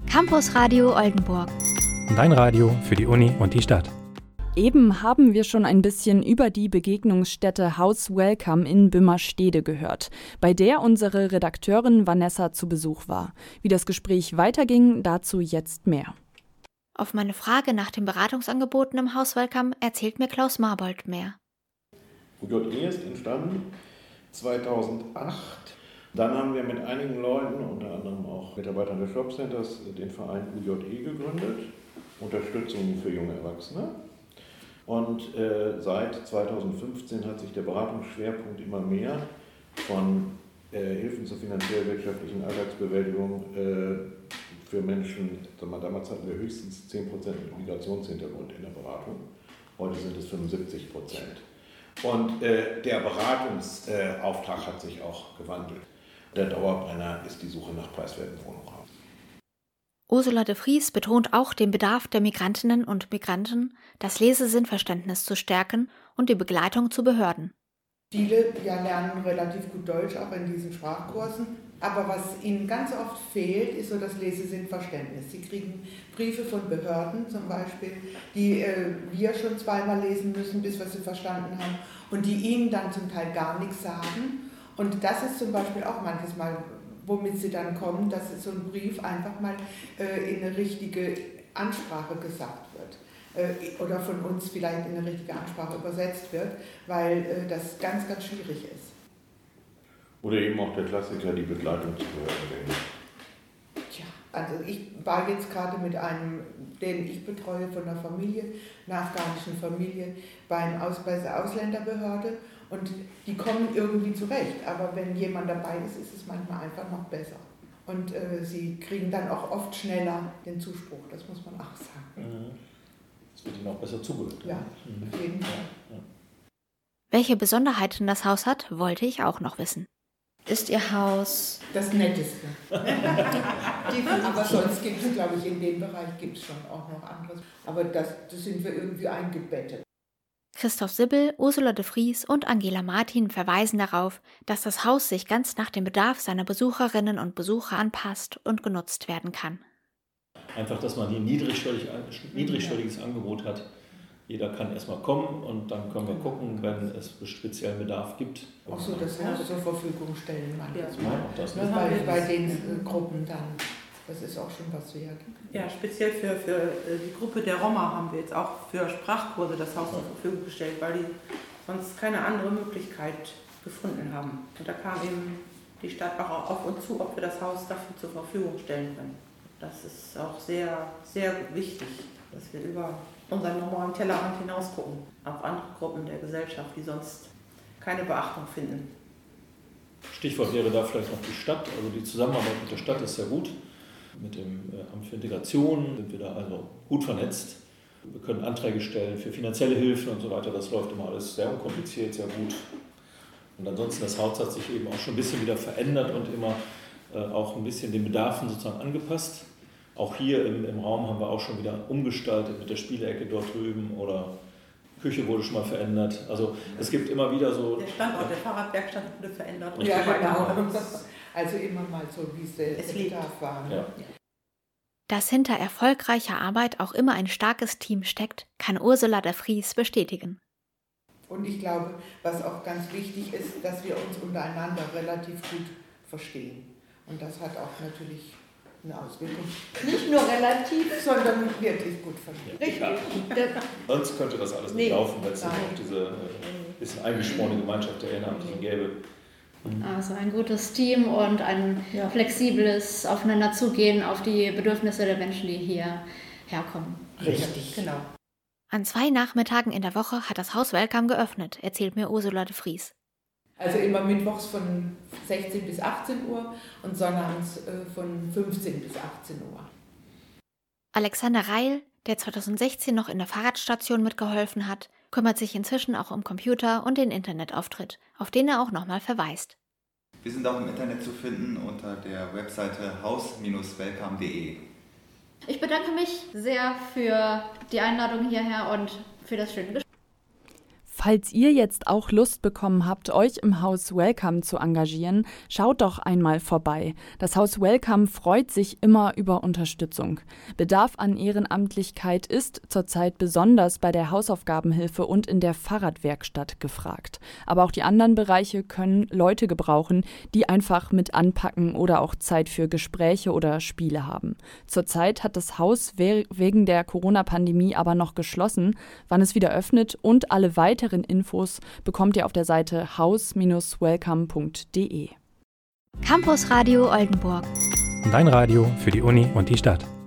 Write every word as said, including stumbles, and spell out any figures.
Campus Radio Oldenburg. Dein Radio für die Uni und die Stadt. Eben haben wir schon ein bisschen über die Begegnungsstätte Haus Welcome in Bümmerstede gehört, bei der unsere Redakteurin Vanessa zu Besuch war. Wie das Gespräch weiterging, dazu jetzt mehr. Auf meine Frage nach den Beratungsangeboten im Haus Welcome erzählt mir Klaus Marbold mehr. U J E ist entstanden zweitausendacht. Dann haben wir mit einigen Leuten, unter anderem auch Mitarbeitern des Jobcenters, den Verein U J E gegründet. Unterstützung für junge Erwachsene. Und äh, seit zweitausendfünfzehn hat sich der Beratungsschwerpunkt immer mehr von äh, Hilfen zur finanziell-wirtschaftlichen Alltagsbewältigung äh, für Menschen, damals hatten wir höchstens zehn Prozent mit Migrationshintergrund in der Beratung, heute sind es fünfundsiebzig Prozent. Und äh, der Beratungsauftrag äh, hat sich auch gewandelt. Der Dauerbrenner ist die Suche nach preiswerten Wohnraum. Ursula de Vries betont auch den Bedarf der Migrantinnen und Migranten, das Lesesinnverständnis zu stärken und die Begleitung zu Behörden. Viele ja, lernen relativ gut Deutsch, auch in diesen Sprachkursen. Aber was ihnen ganz oft fehlt, ist so das Lesesinnverständnis. Sie kriegen Briefe von Behörden zum Beispiel, die äh, wir schon zweimal lesen müssen, bis wir sie verstanden haben, und die ihnen dann zum Teil gar nichts sagen. Und das ist zum Beispiel auch manches Mal, womit sie dann kommen, dass so ein Brief einfach mal äh, in eine richtige Ansprache gesagt wird äh, oder von uns vielleicht in eine richtige Ansprache übersetzt wird, weil äh, das ganz, ganz schwierig ist. Oder eben auch der Klassiker, die Begleitung zu Behörden. Tja, also ich war jetzt gerade mit einem, den ich betreue von einer Familie, einer afghanischen Familie, beim Aus, bei der Ausländerbehörde. Und die kommen irgendwie zurecht, aber wenn jemand dabei ist, ist es manchmal einfach noch besser. Und äh, sie kriegen dann auch oft schneller den Zuspruch, das muss man auch sagen. Es wird ihnen auch besser zugehört. Ja, mhm. Auf jeden Fall. Ja. Welche Besonderheiten das Haus hat, wollte ich auch noch wissen. Ist Ihr Haus das Netteste? Aber sonst gibt es, glaube ich, in dem Bereich gibt es schon auch noch anderes. Aber das, das sind wir irgendwie eingebettet. Christoph Sibbel, Ursula de Vries und Angela Martin verweisen darauf, dass das Haus sich ganz nach dem Bedarf seiner Besucherinnen und Besucher anpasst und genutzt werden kann. Einfach, dass man hier ein niedrigschwellig, niedrigschwelliges Angebot hat. Jeder kann erstmal kommen und dann können wir gucken, wenn es speziellen Bedarf gibt. Auch so das Haus zur Verfügung stellen manchmal. Ja, auch das ne, bei, bei den äh, Gruppen dann. Das ist auch schon was wert. Ja, speziell für, für die Gruppe der Roma haben wir jetzt auch für Sprachkurse das Haus zur Verfügung gestellt, weil die sonst keine andere Möglichkeit gefunden haben. Und da kam eben die Stadt auch auf uns zu, ob wir das Haus dafür zur Verfügung stellen können. Das ist auch sehr, sehr wichtig, dass wir über unseren normalen Tellerrand hinaus gucken, auf andere Gruppen der Gesellschaft, die sonst keine Beachtung finden. Stichwort wäre da vielleicht noch die Stadt. Also die Zusammenarbeit mit der Stadt ist sehr gut. Mit dem Amt für Integration sind wir da also gut vernetzt. Wir können Anträge stellen für finanzielle Hilfen und so weiter. Das läuft immer alles sehr unkompliziert, sehr gut. Und ansonsten, das Haus hat sich eben auch schon ein bisschen wieder verändert und immer äh, auch ein bisschen den Bedarfen sozusagen angepasst. Auch hier im, im Raum haben wir auch schon wieder umgestaltet mit der Spielecke dort drüben oder die Küche wurde schon mal verändert. Also es gibt immer wieder so... Der Standort der Fahrradwerkstatt wurde verändert. Und ja, so genau. Also immer mal so, wie es der Bedarf war. Ja. Dass hinter erfolgreicher Arbeit auch immer ein starkes Team steckt, kann Ursula de Vries bestätigen. Und ich glaube, was auch ganz wichtig ist, dass wir uns untereinander relativ gut verstehen. Und das hat auch natürlich eine Auswirkung. Nicht nur relativ, sondern wirklich gut verstehen. Richtig. Ja. Sonst könnte das alles nicht nee. laufen, wenn es nicht auch diese äh, bisschen eingeschworene Gemeinschaft der Ehrenamtlichen gäbe. Also ein gutes Team und ein ja. flexibles Aufeinanderzugehen auf die Bedürfnisse der Menschen, die hier herkommen. Richtig, genau. An zwei Nachmittagen in der Woche hat das Haus Welcome geöffnet, erzählt mir Ursula de Vries. Also immer mittwochs von sechzehn bis achtzehn Uhr und sonnabends von fünfzehn bis achtzehn Uhr. Alexander Reil, der zweitausendsechzehn noch in der Fahrradstation mitgeholfen hat, kümmert sich inzwischen auch um Computer und den Internetauftritt, auf den er auch nochmal verweist. Wir sind auch im Internet zu finden unter der Webseite haus Bindestrich welcome punkt de. Ich bedanke mich sehr für die Einladung hierher und für das schöne Gespräch. Falls ihr jetzt auch Lust bekommen habt, euch im Haus Welcome zu engagieren, schaut doch einmal vorbei. Das Haus Welcome freut sich immer über Unterstützung. Bedarf an Ehrenamtlichkeit ist zurzeit besonders bei der Hausaufgabenhilfe und in der Fahrradwerkstatt gefragt. Aber auch die anderen Bereiche können Leute gebrauchen, die einfach mit anpacken oder auch Zeit für Gespräche oder Spiele haben. Zurzeit hat das Haus wegen der Corona-Pandemie aber noch geschlossen. Wann es wieder öffnet und alle weiteren Infos bekommt ihr auf der Seite haus Bindestrich welcome punkt de. Campus Radio Oldenburg. Dein Radio für die Uni und die Stadt.